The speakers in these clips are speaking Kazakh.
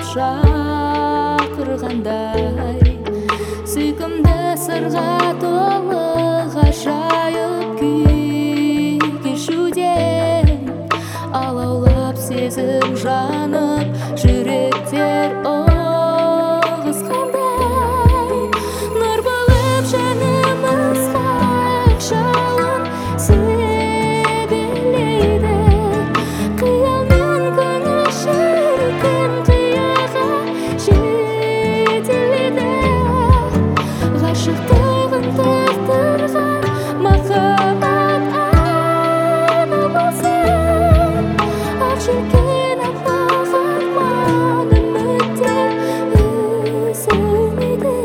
шақырғандай, сүйкімді сырға толы ғажайып күй кешуден алаулап сезім жанып жүректер ұғысқандай, нұр болып жанымызға жалын себелейді. Қиялмен көңіл шіркін қияға жетелейді. Ғашықтығын тақтырған махаббат ана болсын, ақ желкен аппақ арман үміттер үзілмейді.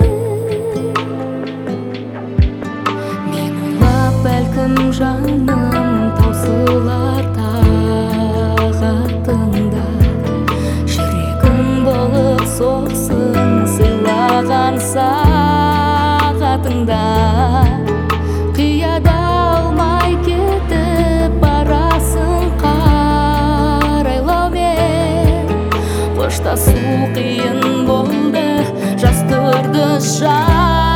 Мен ойлап бәлкім жаным таусылар тағатында, жүрегім болып соқсын сыйлаған сағатыңда. Қияда алмай кетіп барасың қарайлаумен, қоштасу қиын болды, жас тұрды